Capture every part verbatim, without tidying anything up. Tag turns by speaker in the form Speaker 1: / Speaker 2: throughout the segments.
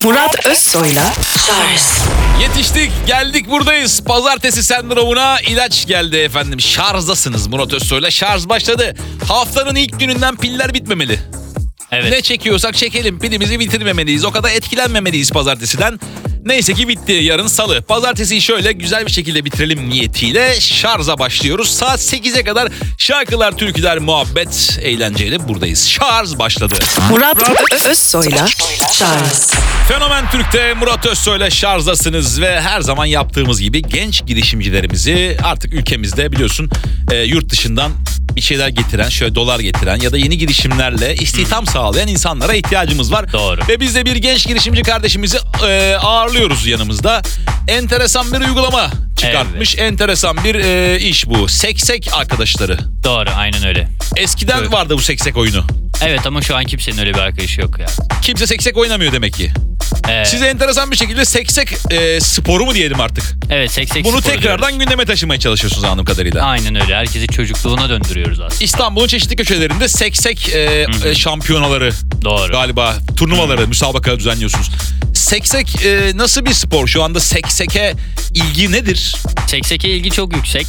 Speaker 1: Murat Özsoy'la Şarj.
Speaker 2: Yetiştik, geldik, buradayız. Pazartesi sendromuna ilaç geldi efendim. Şarjdasınız Murat Özsoy'la. Şarj başladı. Haftanın ilk gününden piller bitmemeli.
Speaker 3: Evet.
Speaker 2: Ne çekiyorsak çekelim, pilimizi bitirmemeliyiz. O kadar etkilenmemeliyiz pazartesiden. Neyse ki bitti, yarın salı. Pazartesiyi şöyle güzel bir şekilde bitirelim niyetiyle şarja başlıyoruz. Saat sekize kadar şarkılar, türküler, muhabbet, eğlenceyle buradayız. Şarj başladı.
Speaker 1: Murat Ö- Özsoy'la Şarj.
Speaker 2: Fenomen Türk'te Murat Özsoy'la şarjdasınız ve her zaman yaptığımız gibi genç girişimcilerimizi artık ülkemizde biliyorsun e, yurt dışından bir şeyler getiren, şöyle dolar getiren ya da yeni girişimlerle istihdam sağlayan insanlara ihtiyacımız var.
Speaker 3: Doğru.
Speaker 2: Ve biz de bir genç girişimci kardeşimizi e, ağırlıyoruz yanımızda. Enteresan bir uygulama çıkartmış. Evet. Enteresan bir e, iş bu. Seksek arkadaşları.
Speaker 3: Doğru, aynen öyle.
Speaker 2: Eskiden
Speaker 3: Evet.
Speaker 2: vardı bu seksek oyunu.
Speaker 3: Evet ama şu an kimsenin öyle bir arkadaşı yok ya.
Speaker 2: Kimse seksek oynamıyor demek ki.
Speaker 3: Ee,
Speaker 2: Size enteresan bir şekilde seksek e, sporu mu diyelim artık?
Speaker 3: evet, seksek
Speaker 2: Bunu
Speaker 3: sporu
Speaker 2: tekrardan
Speaker 3: diyoruz.
Speaker 2: gündeme taşımaya çalışıyorsunuz anladığım kadarıyla.
Speaker 3: Aynen öyle. Herkesi çocukluğuna döndürüyoruz aslında.
Speaker 2: İstanbul'un çeşitli köşelerinde seksek e, e, şampiyonaları
Speaker 3: Doğru.
Speaker 2: galiba, turnuvaları, müsabaka düzenliyorsunuz. Seksek e, nasıl bir spor? Şu anda sekseke ilgi nedir?
Speaker 3: Sekseke ilgi çok yüksek.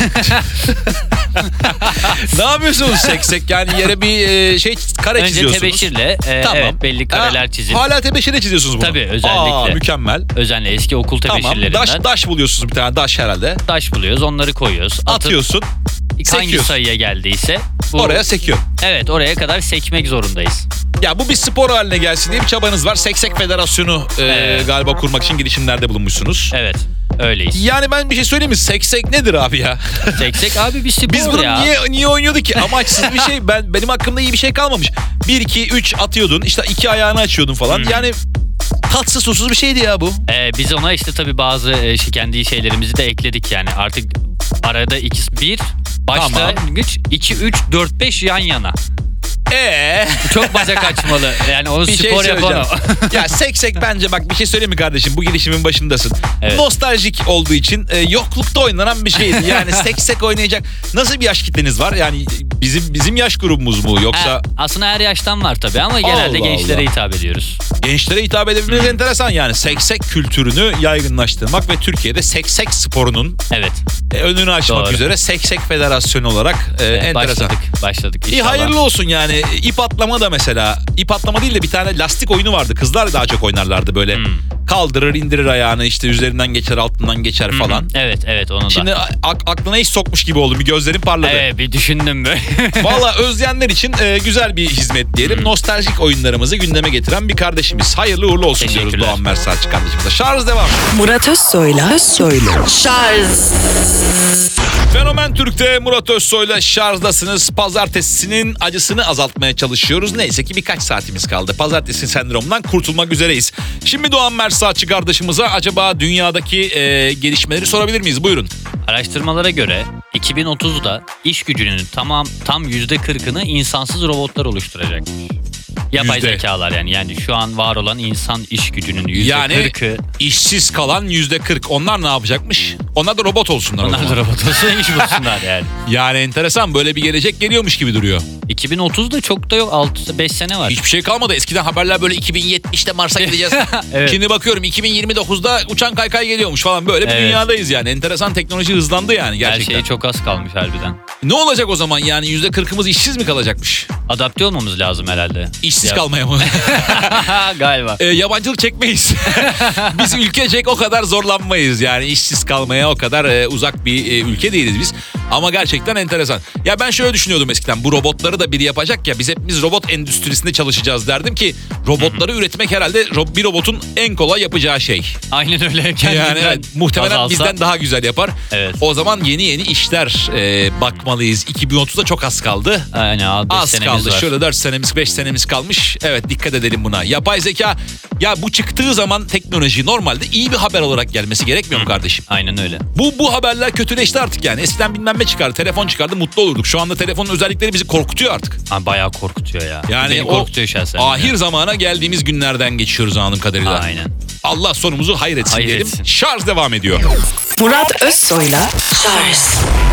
Speaker 2: Ne yapıyorsunuz seksek? Yani yere bir e, şey kare
Speaker 3: Önce
Speaker 2: çiziyorsunuz.
Speaker 3: tebeşirle e,
Speaker 2: Tamam.
Speaker 3: evet, belli kareler
Speaker 2: Ha,
Speaker 3: çizip.
Speaker 2: Hala tebeşirle çiziyorsunuz bunu.
Speaker 3: Tabii, özellikle.
Speaker 2: Aa, mükemmel.
Speaker 3: Özenle eski okul
Speaker 2: Tamam.
Speaker 3: tebeşirlerinden
Speaker 2: Daş, daş buluyorsunuz bir tane. Daş herhalde.
Speaker 3: taş buluyoruz, onları koyuyoruz. Atıp
Speaker 2: Atıyorsun.
Speaker 3: hangi
Speaker 2: sekiyorsun.
Speaker 3: sayıya geldiyse bu,
Speaker 2: Oraya sekiyor.
Speaker 3: evet, oraya kadar sekmek zorundayız.
Speaker 2: Ya bu bir spor haline gelsin diye bir çabanız var. Seksek Federasyonu e,
Speaker 3: Evet.
Speaker 2: galiba kurmak için girişimlerde bulunmuşsunuz.
Speaker 3: Evet, öyleyiz.
Speaker 2: Yani ben bir şey söyleyeyim mi? Seksek nedir abi ya?
Speaker 3: Seksek abi bir spor
Speaker 2: Biz bunu
Speaker 3: ya.
Speaker 2: niye niye oynuyorduk ki? Amaçsız bir şey. Ben benim hakkımda iyi bir şey kalmamış. bir iki üç atıyordun. İşte iki ayağını açıyordun falan. Yani tatsız susuz bir şeydi ya bu.
Speaker 3: Ee, biz ona işte tabii bazı e, şey, kendi şeylerimizi de ekledik yani. Artık arada ikisi bir, başlangıç iki üç dört beş yan yana.
Speaker 2: Eee?
Speaker 3: Çok bacak açmalı. Yani onu
Speaker 2: Bir şey
Speaker 3: spor yapan o.
Speaker 2: söyleyeceğim. Ya seksek bence bak bir şey söyleyeyim mi kardeşim? Bu girişimin başındasın.
Speaker 3: Evet.
Speaker 2: Nostaljik olduğu için e, yoklukta oynanan bir şeydi. Yani seksek oynayacak nasıl bir yaş kitleniz var? Yani bizim bizim yaş grubumuz mu yoksa
Speaker 3: Ha, aslında her yaştan var tabii ama genelde
Speaker 2: Allah
Speaker 3: gençlere
Speaker 2: Allah.
Speaker 3: hitap ediyoruz.
Speaker 2: gençlere hitap edebilmeniz enteresan yani. Seksek kültürünü yaygınlaştırmak ve Türkiye'de seksek sporunun
Speaker 3: Evet.
Speaker 2: e, önünü açmak
Speaker 3: Doğru.
Speaker 2: üzere Seksek Federasyonu olarak e,
Speaker 3: Ee,
Speaker 2: enteresan.
Speaker 3: başladık. Başladık
Speaker 2: İyi,
Speaker 3: inşallah.
Speaker 2: hayırlı olsun yani. İp atlama da mesela. İp atlama değil de bir tane lastik oyunu vardı. Kızlar daha çok oynarlardı böyle.
Speaker 3: Hmm.
Speaker 2: Kaldırır, indirir ayağını, işte üzerinden geçer, altından geçer falan.
Speaker 3: Evet, evet, onu
Speaker 2: Şimdi
Speaker 3: da.
Speaker 2: a- aklına hiç sokmuş gibi oldum. Bir gözlerim parladı.
Speaker 3: Evet, bir düşündüm böyle.
Speaker 2: Valla özleyenler için e, güzel bir hizmet diyelim. Nostaljik oyunlarımızı gündeme getiren bir kardeşimiz. Hayırlı uğurlu olsun diyoruz
Speaker 3: Teşekkürler.
Speaker 2: Doğan Mersaççı kardeşimize. Şarj devam.
Speaker 1: Murat Özsoy'la Özsoy'la Şarj.
Speaker 2: Fenomen Türk'te Murat Özsoy'la şarjdasınız. Pazartesinin acısını azaltmaya çalışıyoruz. Neyse ki birkaç saatimiz kaldı. Pazartesi sendromundan kurtulmak üzereyiz. Şimdi Doğan Mersaççı kardeşimize acaba dünyadaki e, gelişmeleri sorabilir miyiz? Buyurun.
Speaker 3: Araştırmalara göre iki bin otuzda iş gücünün tamam tam yüzde kırkını insansız robotlar oluşturacak. Yapay
Speaker 2: Yüzde.
Speaker 3: zekalar yani. Yani şu an var olan insan iş gücünün yüzde
Speaker 2: Yani
Speaker 3: kırkı.
Speaker 2: işsiz kalan yüzde kırk. Onlar ne yapacakmış? Onlar da robot olsunlar o
Speaker 3: Onlar
Speaker 2: zaman.
Speaker 3: da robot olsun, iş bulsunlar yani.
Speaker 2: Yani enteresan, böyle bir gelecek geliyormuş gibi duruyor.
Speaker 3: iki bin otuzda çok da yok. altı beş sene var.
Speaker 2: Hiçbir şey kalmadı. Eskiden haberler böyle iki bin yetmişte Mars'a gideceğiz.
Speaker 3: Evet.
Speaker 2: Şimdi bakıyorum iki bin yirmi dokuzda uçan kaykay geliyormuş falan. Böyle bir
Speaker 3: Evet.
Speaker 2: dünyadayız yani. Enteresan, teknoloji hızlandı yani
Speaker 3: Her
Speaker 2: gerçekten.
Speaker 3: şeye çok az kalmış harbiden.
Speaker 2: Ne olacak o zaman yani, yüzde kırkımız işsiz mi kalacakmış?
Speaker 3: Adapte olmamız lazım herhalde.
Speaker 2: İşsiz
Speaker 3: Ya-
Speaker 2: kalmaya mı?
Speaker 3: Galiba.
Speaker 2: e, yabancılık çekmeyiz. Biz ülkecek o kadar zorlanmayız yani, işsiz kalmaya o kadar e, uzak bir e, ülke değiliz biz. Ama gerçekten enteresan. Ya ben şöyle düşünüyordum eskiden, bu robotları da biri yapacak ya, biz hepimiz robot endüstrisinde çalışacağız derdim ki robotları üretmek herhalde ro- bir robotun en kolay yapacağı şey.
Speaker 3: Aynen öyle.
Speaker 2: Yani
Speaker 3: Kendinden
Speaker 2: evet, muhtemelen
Speaker 3: azalsa-
Speaker 2: bizden daha güzel yapar.
Speaker 3: Evet.
Speaker 2: O zaman yeni yeni işler e, bakmalıyız. iki bin otuzda çok az kaldı.
Speaker 3: Aynen abi, beş
Speaker 2: Az
Speaker 3: senemiz
Speaker 2: kaldı.
Speaker 3: var.
Speaker 2: Şöyle dört senemiz, beş senemiz kalmış. Evet, dikkat edelim buna. Yapay zeka, ya bu çıktığı zaman teknoloji normalde iyi bir haber olarak gelmesi gerekmiyor mu kardeşim?
Speaker 3: Aynen öyle.
Speaker 2: Bu bu haberler kötüleşti artık yani. Eskiden bilmem ne çıkardı, telefon çıkardı, mutlu olurduk. Şu anda telefonun özellikleri bizi korkutuyor artık.
Speaker 3: Ha, bayağı korkutuyor ya.
Speaker 2: Yani
Speaker 3: Beni
Speaker 2: o
Speaker 3: korkutuyor şahsen.
Speaker 2: ahir zamana geldiğimiz günlerden geçiyoruz anladığım kadarıyla.
Speaker 3: Aynen.
Speaker 2: Allah sonumuzu hayretsin
Speaker 3: Hayır
Speaker 2: diyelim.
Speaker 3: etsin.
Speaker 2: Şarj devam ediyor.
Speaker 1: Murat Özsoy'la Şarj.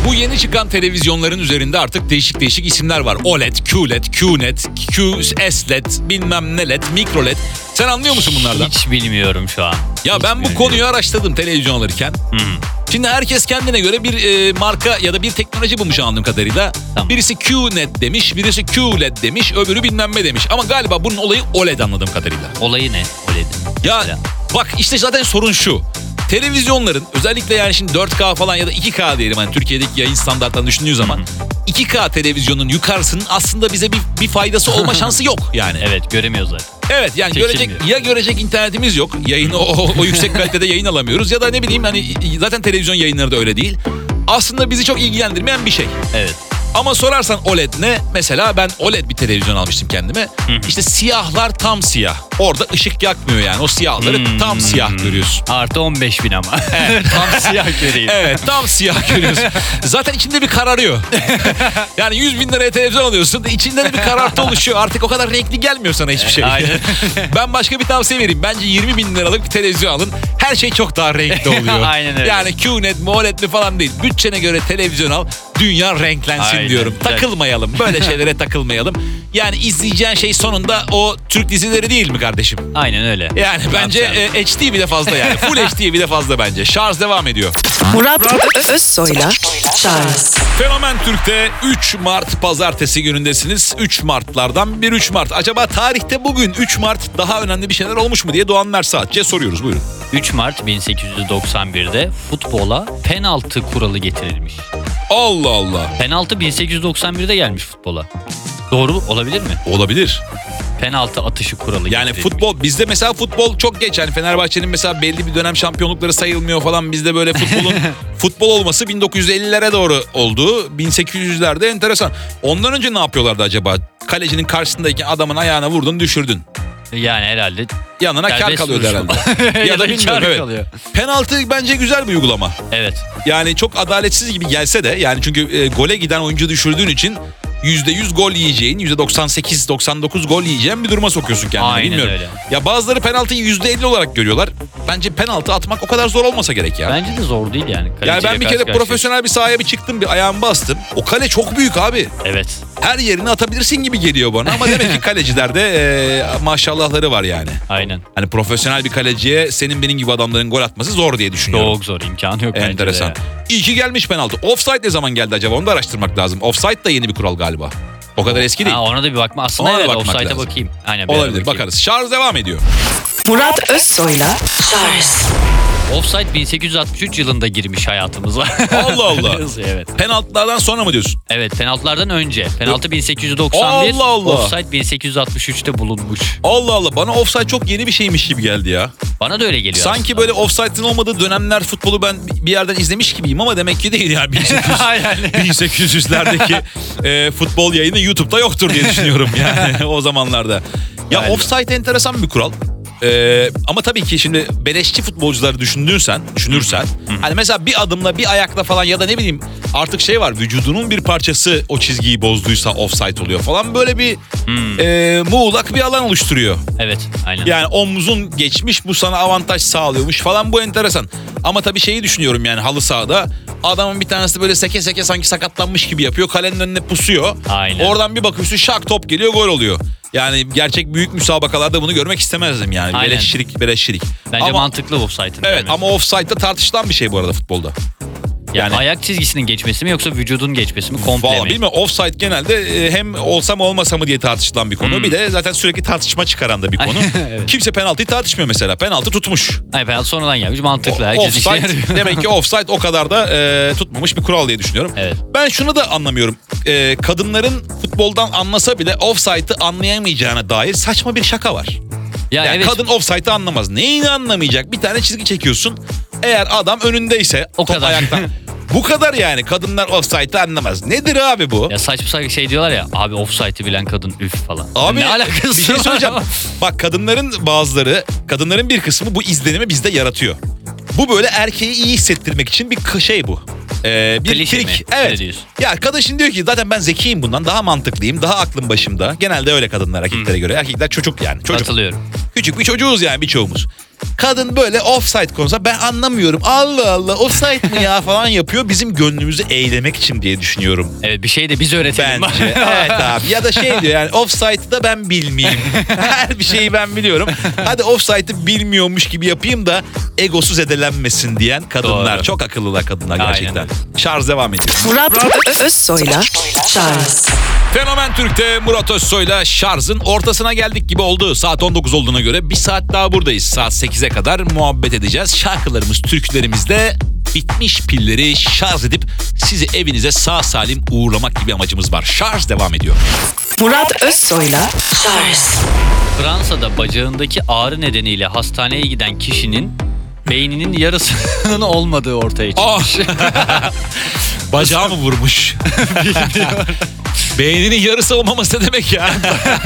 Speaker 2: Bu yeni çıkan televizyonların üzerinde artık değişik değişik isimler var. O L E D, Q L E D, Q net, Q S L E D, bilmem ne L E D, mikro L E D. Sen anlıyor musun bunlardan?
Speaker 3: Hiç bilmiyorum şu an.
Speaker 2: Ya
Speaker 3: Hiç
Speaker 2: ben bu
Speaker 3: bilmiyorum.
Speaker 2: konuyu araştırdım televizyon alırken.
Speaker 3: Hmm.
Speaker 2: Şimdi herkes kendine göre bir e, marka ya da bir teknoloji bulmuş anladığım kadarıyla.
Speaker 3: Tamam.
Speaker 2: Birisi Q net demiş, birisi Q L E D demiş, öbürü bilmem ne demiş. Ama galiba bunun olayı O L E D anladığım kadarıyla.
Speaker 3: Olayı ne? O L E D'in.
Speaker 2: Ya
Speaker 3: Mesela.
Speaker 2: bak işte zaten sorun şu. Televizyonların özellikle yani şimdi dört K falan ya da iki K diyelim hani Türkiye'deki yayın standartlarını düşündüğün zaman iki K televizyonun yukarısının aslında bize bir, bir faydası olma şansı yok yani.
Speaker 3: Evet, göremiyoruz zaten.
Speaker 2: Evet yani
Speaker 3: Çekilmiyor.
Speaker 2: görecek ya görecek internetimiz yok. Yayını o, o yüksek kalitede yayın alamıyoruz ya da ne bileyim hani zaten televizyon yayınları da öyle değil. Aslında bizi çok ilgilendirmeyen bir şey.
Speaker 3: Evet.
Speaker 2: Ama sorarsan O L E D ne? Mesela ben O L E D bir televizyon almıştım kendime. İşte siyahlar tam siyah. Orada ışık yakmıyor yani. O siyahları
Speaker 3: Hmm.
Speaker 2: tam siyah görüyorsun.
Speaker 3: Artı on beş bin ama. Tam siyah göreyim.
Speaker 2: Evet tam siyah görüyorsun. Zaten içinde bir kararıyor. Yani yüz bin liraya televizyon alıyorsun. İçinde de bir karartı oluşuyor. Artık o kadar renkli gelmiyor sana hiçbir şey.
Speaker 3: Aynen.
Speaker 2: Ben başka bir tavsiye vereyim. Bence yirmi bin liralık bir televizyon alın. Her şey çok daha renkli oluyor.
Speaker 3: Aynen öyle.
Speaker 2: Yani Q net mi O L E D mi falan değil. Bütçene göre televizyon al. Dünya renklensin
Speaker 3: Aynen,
Speaker 2: diyorum.
Speaker 3: güzel.
Speaker 2: Takılmayalım. Böyle şeylere takılmayalım. Yani izleyeceğin şey sonunda o Türk dizileri değil mi kardeşim?
Speaker 3: Aynen öyle.
Speaker 2: Yani bence
Speaker 3: Yapacağım.
Speaker 2: e, H D bile fazla yani. Full H D bile fazla bence. Şarj devam ediyor.
Speaker 1: Murat Özsoy'la Charles
Speaker 2: Fenomen Türk'te üç Mart pazartesi günündesiniz. üç Mart'lardan bir üç Mart. Acaba tarihte bugün üç Mart daha önemli bir şeyler olmuş mu diye Doğan Mersaatçı'ya soruyoruz. Buyurun.
Speaker 3: üç Mart bin sekiz yüz doksan birde futbola penaltı kuralı getirilmiş.
Speaker 2: Allah Allah.
Speaker 3: Penaltı bin sekiz yüz doksan birde gelmiş futbola. Doğru olabilir mi?
Speaker 2: Olabilir.
Speaker 3: Penaltı atışı kuralı
Speaker 2: Yani
Speaker 3: getirilmiş.
Speaker 2: futbol bizde mesela futbol çok geç. Yani Fenerbahçe'nin mesela belli bir dönem şampiyonlukları sayılmıyor falan. Bizde böyle futbolun futbol olması bin dokuz yüz ellilere doğru oldu. bin sekiz yüzlerde enteresan. Ondan önce ne yapıyorlardı acaba? Kalecinin karşısındayken adamın ayağına vurdun düşürdün.
Speaker 3: Yani herhalde
Speaker 2: Yanına kar
Speaker 3: serbest
Speaker 2: kalıyordu
Speaker 3: vuruş mu?
Speaker 2: herhalde.
Speaker 3: ya, da
Speaker 2: bilmiyorum,
Speaker 3: kar
Speaker 2: evet.
Speaker 3: kalıyor.
Speaker 2: Penaltı bence güzel bir uygulama.
Speaker 3: Evet.
Speaker 2: Yani çok adaletsiz gibi gelse de yani çünkü e, gole giden oyuncu düşürdüğün için yüzde yüz gol yiyeceğin, yüzde doksan sekiz doksan dokuz gol yiyeceğin bir duruma sokuyorsun kendini.
Speaker 3: Aynen
Speaker 2: Bilmiyorum.
Speaker 3: öyle.
Speaker 2: Ya bazıları penaltıyı yüzde elli olarak görüyorlar. Bence penaltı atmak o kadar zor olmasa gerek ya.
Speaker 3: Bence de zor değil yani.
Speaker 2: yani
Speaker 3: Kaleciyle
Speaker 2: ben bir
Speaker 3: karşı
Speaker 2: kere
Speaker 3: karşıya.
Speaker 2: profesyonel bir sahaya bir çıktım, bir ayağımı bastım. O kale çok büyük abi.
Speaker 3: Evet.
Speaker 2: Her yerini atabilirsin gibi geliyor bana ama demek ki kalecilerde e, maşallahları var yani.
Speaker 3: Aynen.
Speaker 2: Hani profesyonel bir kaleciye senin benim gibi adamların gol atması zor diye düşünüyorum.
Speaker 3: Çok zor, imkanı yok bence de
Speaker 2: Enteresan.
Speaker 3: ya.
Speaker 2: İyi ki gelmiş penaltı. Offside ne zaman geldi acaba? Onu da araştırmak lazım. Offside da yeni bir kural galiba. O kadar eski değil.
Speaker 3: Ha, ona da bir bakma. Aslında
Speaker 2: Ona da
Speaker 3: evet,
Speaker 2: bakmak
Speaker 3: offside'a
Speaker 2: lazım.
Speaker 3: bakayım. Aynen, bir ara
Speaker 2: Olabilir,
Speaker 3: bakayım.
Speaker 2: bakarız. Şarj devam ediyor.
Speaker 1: Murat Özsoy'la Charles
Speaker 3: Offside bin sekiz yüz altmış üç yılında girmiş hayatımıza.
Speaker 2: Allah Allah.
Speaker 3: Evet.
Speaker 2: Penaltılardan sonra mı diyorsun?
Speaker 3: Evet, penaltılardan önce. Penaltı bin sekiz yüz doksan bir,
Speaker 2: Allah Allah.
Speaker 3: offside bin sekiz yüz altmış üçte bulunmuş.
Speaker 2: Allah Allah. Bana offside çok yeni bir şeymiş gibi geldi ya.
Speaker 3: Bana da öyle geliyor
Speaker 2: Sanki
Speaker 3: aslında.
Speaker 2: böyle offside'ın olmadığı dönemler futbolu ben bir yerden izlemiş gibiyim ama demek ki değil yani. bin sekiz yüz,
Speaker 3: Aynen.
Speaker 2: bin sekiz yüzlerdeki e, futbol yayını YouTube'da yoktur diye düşünüyorum yani o zamanlarda. Ya
Speaker 3: Galiba.
Speaker 2: offside enteresan bir kural. Ee, ama tabii ki şimdi beleşçi futbolcuları düşündürsen, düşünürsen hani mesela bir adımla bir ayakla falan ya da ne bileyim artık şey var, vücudunun bir parçası o çizgiyi bozduysa offside oluyor falan, böyle bir e, muğlak bir alan oluşturuyor.
Speaker 3: Evet, aynen.
Speaker 2: Yani omzun geçmiş, bu sana avantaj sağlıyormuş falan, bu enteresan. Ama tabii şeyi düşünüyorum yani halı sahada adamın bir tanesi böyle seke seke sanki sakatlanmış gibi yapıyor, kalenin önüne pusuyor.
Speaker 3: Aynen.
Speaker 2: Oradan bir bakıyorsun şak top geliyor, gol oluyor. Yani gerçek büyük müsabakalarda bunu görmek istemezdim yani.
Speaker 3: Aynen.
Speaker 2: Beleşçilik, beleşçilik.
Speaker 3: Bence
Speaker 2: ama,
Speaker 3: mantıklı offside'ın.
Speaker 2: evet
Speaker 3: gelmesi.
Speaker 2: ama offside'da tartışılan bir şey bu arada futbolda.
Speaker 3: Yani,
Speaker 2: yani-
Speaker 3: ayak çizgisinin geçmesi mi yoksa vücudun geçmesi mi, komple
Speaker 2: Valla
Speaker 3: mi?
Speaker 2: bilmiyorum, offside genelde e, hem olsa mı olmasa mı diye tartışılan bir konu. Bir de zaten sürekli tartışma çıkaran da bir konu.
Speaker 3: Evet.
Speaker 2: Kimse penaltıyı tartışmıyor mesela. Penaltı tutmuş.
Speaker 3: Hayır, penaltı sonradan gelmiş, mantıklı.
Speaker 2: O-
Speaker 3: Herkes işe
Speaker 2: offside
Speaker 3: yarıyor.
Speaker 2: demek ki offside o kadar da e, tutmamış bir kural diye düşünüyorum.
Speaker 3: Evet.
Speaker 2: Ben şunu da anlamıyorum. E, kadınların futboldan anlasa bile offside'ı anlayamayacağına dair saçma bir şaka var.
Speaker 3: Ya
Speaker 2: Yani
Speaker 3: evet.
Speaker 2: kadın offside'ı anlamaz. Neyini anlamayacak? Bir tane çizgi çekiyorsun. Eğer adam önündeyse
Speaker 3: O
Speaker 2: top
Speaker 3: kadar.
Speaker 2: ayaktan. Bu kadar yani. Kadınlar offside'ı anlamaz. Nedir abi bu?
Speaker 3: Ya saçma saçma şey diyorlar ya, abi offside'ı bilen kadın üf falan.
Speaker 2: Abi
Speaker 3: ne alakası
Speaker 2: bir şey
Speaker 3: var?
Speaker 2: söyleyeceğim. Bak kadınların bazıları, kadınların bir kısmı bu izlenimi bizde yaratıyor. Bu böyle erkeği iyi hissettirmek için bir k- şey bu. Ee, bir
Speaker 3: Klişe
Speaker 2: trik.
Speaker 3: mi? Öyle
Speaker 2: Evet.
Speaker 3: diyorsun.
Speaker 2: Ya kadın şimdi diyor ki zaten ben zekiyim bundan, daha mantıklıyım, daha aklım başımda. Genelde öyle kadınlar erkeklere göre. Erkekler çocuk yani. Çocuk.
Speaker 3: Katılıyorum.
Speaker 2: Küçük bir çocuğuz yani birçoğumuz. Kadın böyle offside konusunda ben anlamıyorum. Allah Allah offside mi ya falan yapıyor. Bizim gönlümüzü eğlemek için diye düşünüyorum.
Speaker 3: Evet, bir şey de biz öğretelim.
Speaker 2: Bence. Evet abi. Ya da şey diyor yani offside'ı da ben bilmeyeyim. Her bir şeyi ben biliyorum. Hadi offside'ı bilmiyormuş gibi yapayım da egosu zedelenmesin diyen kadınlar.
Speaker 3: Doğru.
Speaker 2: Çok akıllılar kadınlar gerçekten.
Speaker 3: Aynen.
Speaker 2: Şarj devam ediyor.
Speaker 1: Murat Özsoy'la Charles
Speaker 2: Fenomen Türk'te Murat Özsoy'la Şarj'ın ortasına geldik gibi oldu. Saat on dokuz olduğuna göre bir saat daha buradayız. Saat sekize kadar muhabbet edeceğiz. Şarkılarımız, türkülerimizde bitmiş pilleri şarj edip sizi evinize sağ salim uğurlamak gibi amacımız var. Şarj devam ediyor.
Speaker 1: Murat Özsoy'la Charles
Speaker 3: Fransa'da bacağındaki ağrı nedeniyle hastaneye giden kişinin beyninin yarısının olmadığı ortaya çıkmış.
Speaker 2: Oh. Bacağı mı vurmuş? Beyninin yarısı olmaması ne demek ya?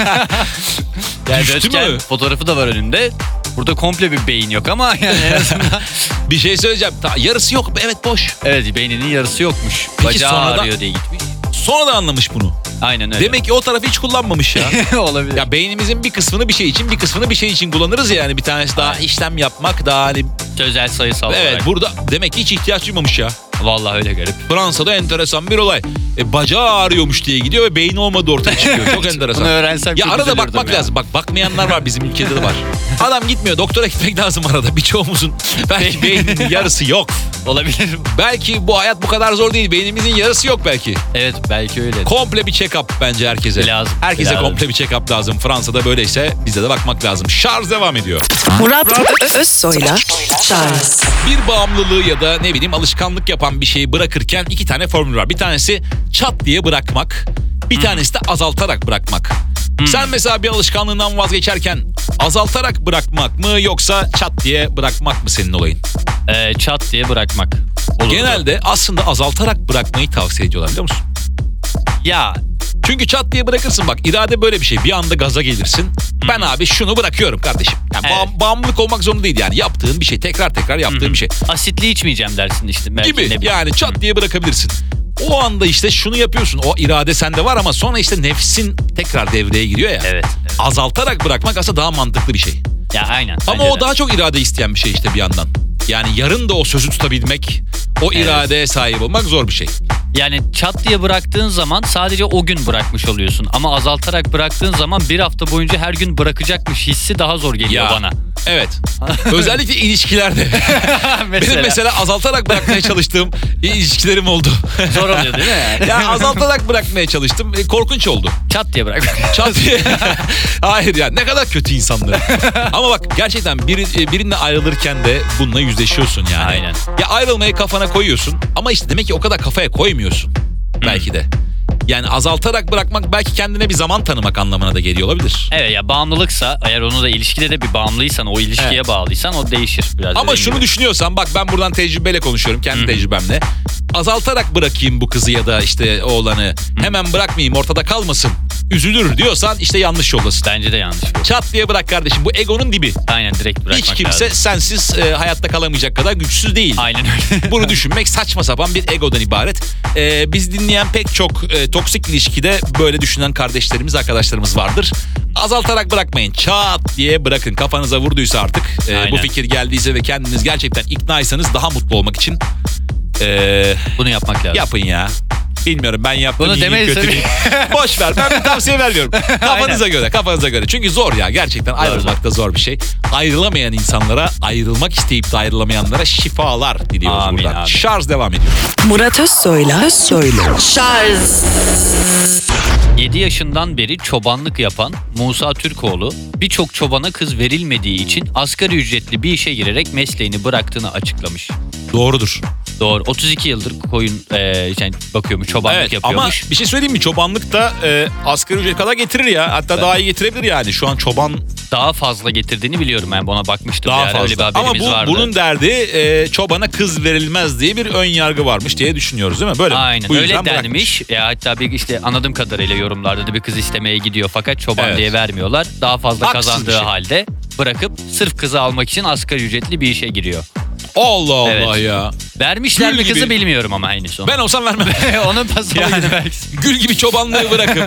Speaker 3: Yani
Speaker 2: Düştü
Speaker 3: röntgen
Speaker 2: mü?
Speaker 3: fotoğrafı da var önünde. Burada komple bir beyin yok ama yani en azından.
Speaker 2: Bir şey söyleyeceğim. Ta, yarısı yok. Evet boş.
Speaker 3: Evet, beyninin yarısı yokmuş.
Speaker 2: Peki
Speaker 3: Bacağı
Speaker 2: sonradan-
Speaker 3: ağrıyor diye gitmiş.
Speaker 2: Sonra da anlamış bunu.
Speaker 3: Aynen öyle.
Speaker 2: Demek ki o tarafı hiç kullanmamış ya.
Speaker 3: olabilir.
Speaker 2: Ya beynimizin bir kısmını bir şey için, bir kısmını bir şey için kullanırız ya yani. Bir tanesi daha
Speaker 3: Aynen.
Speaker 2: işlem yapmak, daha hani...
Speaker 3: Sözel sayısal
Speaker 2: Evet,
Speaker 3: olarak.
Speaker 2: burada demek ki hiç ihtiyaç duymamış ya.
Speaker 3: Vallahi öyle garip.
Speaker 2: Fransa'da enteresan bir olay. E, bacağı ağrıyormuş diye gidiyor ve beyni olmadığı ortaya çıkıyor. Çok enteresan.
Speaker 3: Bunu öğrensem
Speaker 2: Ya
Speaker 3: çok
Speaker 2: arada
Speaker 3: üzülürdüm
Speaker 2: bakmak
Speaker 3: ya.
Speaker 2: lazım. Bak bakmayanlar var, bizim ülkede de var. Adam gitmiyor. Doktora gitmek lazım arada. Birçoğumuzun belki beyninin yarısı yok.
Speaker 3: Olabilir.
Speaker 2: Belki bu hayat bu kadar zor değil. Beynimizin yarısı yok belki.
Speaker 3: Evet, belki öyle.
Speaker 2: Komple bir check-up bence herkese.
Speaker 3: Lazım.
Speaker 2: Herkese
Speaker 3: Lazım.
Speaker 2: komple bir check-up lazım. Fransa'da böyleyse bize de bakmak lazım. Şarj devam ediyor.
Speaker 1: Murat Özsoy'la Charles
Speaker 2: Bir bağımlılığı ya da ne bileyim alışkanlık yapan bir şeyi bırakırken iki tane formül var. Bir tanesi çat diye bırakmak. Bir tanesi de azaltarak bırakmak. Sen mesela bir alışkanlığından vazgeçerken azaltarak bırakmak mı yoksa çat diye bırakmak mı senin olayın?
Speaker 3: Ee, çat diye bırakmak. Olurdu.
Speaker 2: Genelde aslında azaltarak bırakmayı tavsiye ediyorlar, biliyor musun?
Speaker 3: Ya
Speaker 2: Çünkü çat diye bırakırsın, bak irade böyle bir şey. Bir anda gaza gelirsin. Ben abi şunu bırakıyorum kardeşim. Yani
Speaker 3: Evet.
Speaker 2: bağım- bağımlılık olmak zorunda değil yani. Yaptığın bir şey, tekrar tekrar yaptığın bir şey.
Speaker 3: asitli içmeyeceğim dersin işte. Belki, ne
Speaker 2: Gibi
Speaker 3: bileyim.
Speaker 2: yani çat diye bırakabilirsin. O anda işte şunu yapıyorsun. O irade sende var ama sonra işte nefsin tekrar devreye giriyor ya.
Speaker 3: Evet, evet.
Speaker 2: Azaltarak bırakmak aslında daha mantıklı bir şey.
Speaker 3: Ya aynen.
Speaker 2: Ama
Speaker 3: bence
Speaker 2: o
Speaker 3: de.
Speaker 2: daha çok irade isteyen bir şey işte bir yandan. Yani yarın da o sözü tutabilmek, o
Speaker 3: Evet.
Speaker 2: iradeye sahip olmak zor bir şey.
Speaker 3: Yani çat diye bıraktığın zaman sadece o gün bırakmış oluyorsun. Ama azaltarak bıraktığın zaman bir hafta boyunca her gün bırakacakmış hissi daha zor geliyor
Speaker 2: Ya,
Speaker 3: bana.
Speaker 2: Evet. Özellikle ilişkilerde. Benim mesela azaltarak bırakmaya çalıştığım ilişkilerim oldu.
Speaker 3: Zor oluyor değil mi?
Speaker 2: Ya azaltarak bırakmaya çalıştım. E, korkunç oldu.
Speaker 3: Çat diye bırak.
Speaker 2: Çat diye. Hayır ya, ne kadar kötü insanlar. Ama bak gerçekten biri, birininle ayrılırken de bununla yüzleşiyorsun yani.
Speaker 3: Aynen.
Speaker 2: Ya ayrılmayı kafana koyuyorsun ama işte demek ki o kadar kafaya koymuyorsun. Belki de. Yani azaltarak bırakmak belki kendine bir zaman tanımak anlamına da geliyor olabilir.
Speaker 3: Evet ya, bağımlılıksa eğer onu da ilişkide de bir bağımlıysan, o ilişkiye
Speaker 2: Evet.
Speaker 3: bağlıysan o değişir biraz.
Speaker 2: Ama
Speaker 3: dediğin
Speaker 2: şunu
Speaker 3: gibi.
Speaker 2: düşünüyorsan, bak ben buradan tecrübeyle konuşuyorum, kendi tecrübemle. Azaltarak bırakayım bu kızı ya da işte oğlanı. Hemen bırakmayayım, ortada kalmasın. Üzülür diyorsan işte yanlış yoldasın.
Speaker 3: Bence de yanlış bu.
Speaker 2: Çat diye bırak kardeşim. Bu egonun dibi.
Speaker 3: Aynen, direkt bırakmak
Speaker 2: Hiç kimse
Speaker 3: lazım.
Speaker 2: sensiz e, hayatta kalamayacak kadar güçsüz değil.
Speaker 3: Aynen öyle.
Speaker 2: Bunu düşünmek saçma sapan bir egodan ibaret. E, biz dinleyen pek çok e, toksik ilişkide böyle düşünen kardeşlerimiz, arkadaşlarımız vardır. Azaltarak bırakmayın. Çat diye bırakın. Kafanıza vurduysa artık e, bu
Speaker 3: Aynen.
Speaker 2: fikir geldiyse ve kendiniz gerçekten iknaysanız daha mutlu olmak için e,
Speaker 3: Bunu yapmak lazım.
Speaker 2: yapın ya. Bilmiyorum, ben yaptım
Speaker 3: Bunu
Speaker 2: iyi mi,
Speaker 3: demeyiz
Speaker 2: kötü
Speaker 3: tabii.
Speaker 2: mü? Boş ver, ben bir tavsiye vermiyorum. Kafanıza göre, kafanıza göre. Çünkü zor ya, gerçekten ayrılmak da zor bir şey. Ayrılamayan insanlara, ayrılmak isteyip de ayrılamayanlara şifalar diliyoruz
Speaker 3: Amin,
Speaker 2: buradan.
Speaker 3: amin.
Speaker 2: Şarj devam ediyor.
Speaker 1: Murat Özsoy'la Özsoy'la Charles
Speaker 3: yedi yaşından beri çobanlık yapan Musa Türkoğlu birçok çobana kız verilmediği için asgari ücretli bir işe girerek mesleğini bıraktığını açıklamış.
Speaker 2: Doğrudur.
Speaker 3: Doğru. otuz iki yıldır koyun e, yani bakıyormuş, çobanlık
Speaker 2: Evet ama
Speaker 3: yapıyormuş.
Speaker 2: bir şey söyleyeyim mi? Çobanlık da e, asgari ücret kadar getirir ya. Hatta daha iyi getirebilir yani. Şu an çoban
Speaker 3: Daha fazla getirdiğini biliyorum, ben ona bakmıştım.
Speaker 2: daha
Speaker 3: bir ara, öyle bir
Speaker 2: fazla. Ama
Speaker 3: haberimiz
Speaker 2: bu,
Speaker 3: vardı.
Speaker 2: bunun derdi e, çobana kız verilmez diye bir ön yargı varmış diye düşünüyoruz değil mi? Böyle mi?
Speaker 3: Aynen
Speaker 2: Bu yüzden
Speaker 3: öyle
Speaker 2: bırakmış.
Speaker 3: denmiş. Ya hatta bir işte anladığım kadarıyla yorumlarda da bir kız istemeye gidiyor fakat çoban
Speaker 2: Evet.
Speaker 3: diye vermiyorlar. Daha fazla
Speaker 2: Haksız bir
Speaker 3: kazandığı
Speaker 2: şey.
Speaker 3: halde bırakıp sırf kızı almak için asgari ücretli bir işe giriyor.
Speaker 2: Allah Allah
Speaker 3: Evet.
Speaker 2: ya.
Speaker 3: Vermişler
Speaker 2: Gül
Speaker 3: mi kızı
Speaker 2: gibi.
Speaker 3: bilmiyorum ama henüz onu.
Speaker 2: Ben olsam vermem.
Speaker 3: Onun pasoluydu
Speaker 2: Yani
Speaker 3: belki.
Speaker 2: gül gibi çobanlığı bırakıp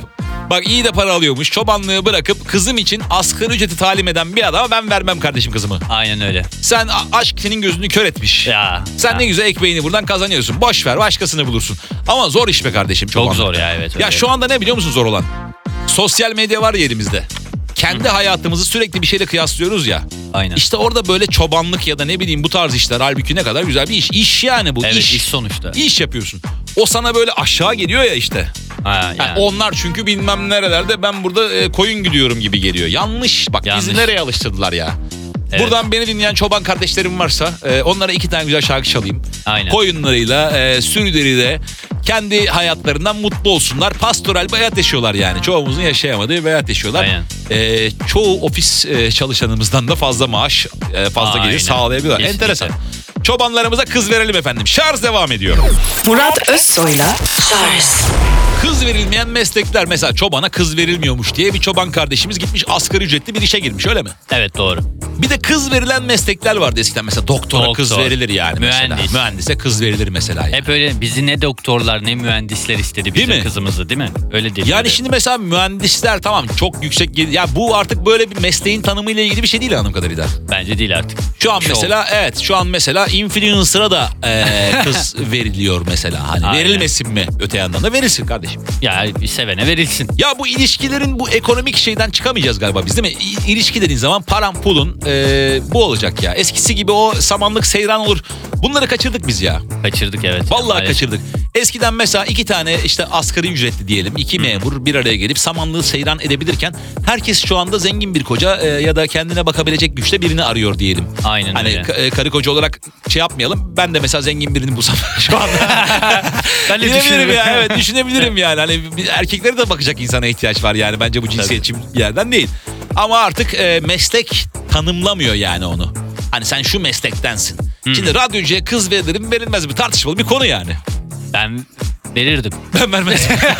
Speaker 2: Bak iyi de para alıyormuş. Çobanlığı bırakıp kızım için asgari ücreti talim eden bir adama ben vermem kardeşim kızımı.
Speaker 3: Aynen öyle.
Speaker 2: Sen a- aşk senin gözünü kör etmiş.
Speaker 3: Ya.
Speaker 2: Sen
Speaker 3: ya.
Speaker 2: ne güzel ekmeğini buradan kazanıyorsun. Boş ver, başkasını bulursun. Ama zor iş be kardeşim
Speaker 3: Çok
Speaker 2: çobanlık.
Speaker 3: zor ya, evet.
Speaker 2: Ya
Speaker 3: öyle.
Speaker 2: şu anda ne biliyor musun zor olan? Sosyal medya var ya elimizde. Kendi hayatımızı sürekli bir şeyle kıyaslıyoruz ya.
Speaker 3: Aynen.
Speaker 2: İşte orada böyle çobanlık ya da ne bileyim bu tarz işler halbuki ne kadar güzel bir iş. İş yani bu
Speaker 3: Evet,
Speaker 2: iş.
Speaker 3: iş sonuçta.
Speaker 2: İş yapıyorsun. O sana böyle aşağı geliyor ya işte.
Speaker 3: Ha,
Speaker 2: Yani
Speaker 3: yani.
Speaker 2: onlar çünkü bilmem nerelerde ben burada e, koyun gidiyorum gibi geliyor. Yanlış. Bak
Speaker 3: Yanlış.
Speaker 2: bizi nereye alıştırdılar ya.
Speaker 3: Evet.
Speaker 2: Buradan beni dinleyen çoban kardeşlerim varsa e, onlara iki tane güzel şarkı çalayım.
Speaker 3: Aynen.
Speaker 2: Koyunlarıyla, e, sürüleriyle kendi hayatlarından mutlu olsunlar. Pastoral bir hayat yaşıyorlar yani. Çoğumuzun yaşayamadığı bir hayat yaşıyorlar.
Speaker 3: Aynen.
Speaker 2: E, çoğu ofis e, çalışanımızdan da fazla maaş, e, fazla
Speaker 3: Aynen.
Speaker 2: gelir sağlayabiliyorlar.
Speaker 3: Kesinlikle.
Speaker 2: Enteresan. Çobanlarımıza kız verelim efendim. Şarj devam ediyor.
Speaker 1: Murat Özsoy'la Charles
Speaker 2: Kız verilmeyen meslekler, mesela çobana kız verilmiyormuş diye bir çoban kardeşimiz gitmiş asgari ücretli bir işe girmiş, öyle mi?
Speaker 3: Evet, doğru.
Speaker 2: Bir de kız verilen meslekler vardı eskiden, mesela doktora
Speaker 3: Doktor,
Speaker 2: kız verilir yani mesela.
Speaker 3: mühendis.
Speaker 2: Mühendise kız verilir mesela. Yani.
Speaker 3: Hep öyle, bizi ne doktorlar ne mühendisler istedi bizim
Speaker 2: Değil mi?
Speaker 3: kızımızı, değil mi? Öyle değil.
Speaker 2: Yani şimdi mesela mühendisler tamam çok yüksek gel- ya bu artık böyle bir mesleğin tanımıyla ilgili bir şey değil anladığım kadarıyla.
Speaker 3: Bence değil artık.
Speaker 2: Şu an
Speaker 3: Şov.
Speaker 2: mesela evet şu an mesela influencer'a da e, kız veriliyor mesela. Hani
Speaker 3: Aynen.
Speaker 2: verilmesin mi? Öte yandan da verilsin kardeşim.
Speaker 3: Ya bir sevene verilsin.
Speaker 2: Ya bu ilişkilerin bu ekonomik şeyden çıkamayacağız galiba biz, değil mi? İ- İlişki dediğin zaman paran pulun e, bu olacak ya. Eskisi gibi o samanlık seyran olur. Bunları kaçırdık biz ya.
Speaker 3: Kaçırdık, evet.
Speaker 2: Vallahi
Speaker 3: Maalesef.
Speaker 2: kaçırdık. Eskiden mesela iki tane işte asgari ücretli diyelim iki memur bir araya gelip samanlığı seyran edebilirken herkes şu anda zengin bir koca e, ya da kendine bakabilecek güçte birini arıyor diyelim.
Speaker 3: Aynen
Speaker 2: Hani
Speaker 3: öyle.
Speaker 2: ka- e, karı koca olarak şey yapmayalım. Ben de mesela zengin birini bulsam şu anda.
Speaker 3: Ben de
Speaker 2: Bilebilirim
Speaker 3: düşünüyorum.
Speaker 2: ya, evet düşünebilirim yani. Hani bir- erkeklere de bakacak insana ihtiyaç var yani. Bence bu cinsiyetçi bir yerden değil. Ama artık e, meslek tanımlamıyor yani onu. Hani sen şu meslektensin. Şimdi radyocuya kız verilir mi verilmez mi tartışmalı bir konu yani.
Speaker 3: Ben verirdim.
Speaker 2: Ben vermem.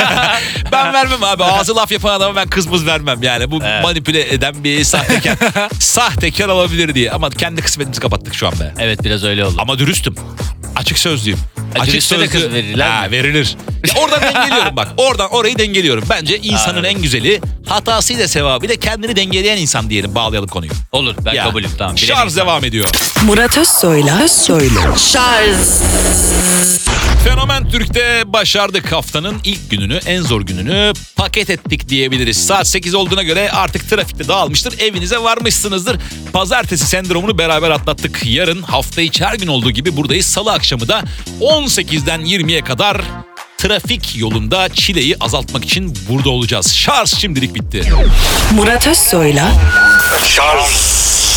Speaker 2: Ben vermem abi. Ağzı laf yapan adama ben kızımız vermem yani. Bu
Speaker 3: Evet.
Speaker 2: manipüle eden bir sahtekar. Sahtekar olabilir diye. Ama kendi kısmetimizi kapattık şu an be.
Speaker 3: Evet, biraz öyle oldu.
Speaker 2: Ama dürüstüm. Açık sözlüyüm.
Speaker 3: Ha,
Speaker 2: Açık
Speaker 3: dürüste de kız verirler
Speaker 2: Ha,
Speaker 3: mi?
Speaker 2: verilir. Ya oradan dengeliyorum bak. Oradan orayı dengeliyorum. Bence insanın
Speaker 3: Ha,
Speaker 2: en güzeli hatasıyla sevabıyla kendini dengeleyen insan diyelim. Bağlayalım konuyu.
Speaker 3: Olur, ben
Speaker 2: Ya.
Speaker 3: kabulüm, tamam. Bilelim
Speaker 2: Şarj
Speaker 3: sana.
Speaker 2: devam ediyor.
Speaker 1: Murat Özsoy'la Özsoy'la Charles
Speaker 2: Fenomen Türk'te başardık, haftanın ilk gününü, en zor gününü paket ettik diyebiliriz. Saat sekiz olduğuna göre artık trafikte dağılmıştır, evinize varmışsınızdır. Pazartesi sendromunu beraber atlattık. Yarın hafta içi her gün olduğu gibi buradayız. Salı akşamı da on sekizden yirmiye kadar trafik yolunda çileyi azaltmak için burada olacağız. Şarj şimdilik bitti.
Speaker 1: Murat Özsoy'la
Speaker 4: Charles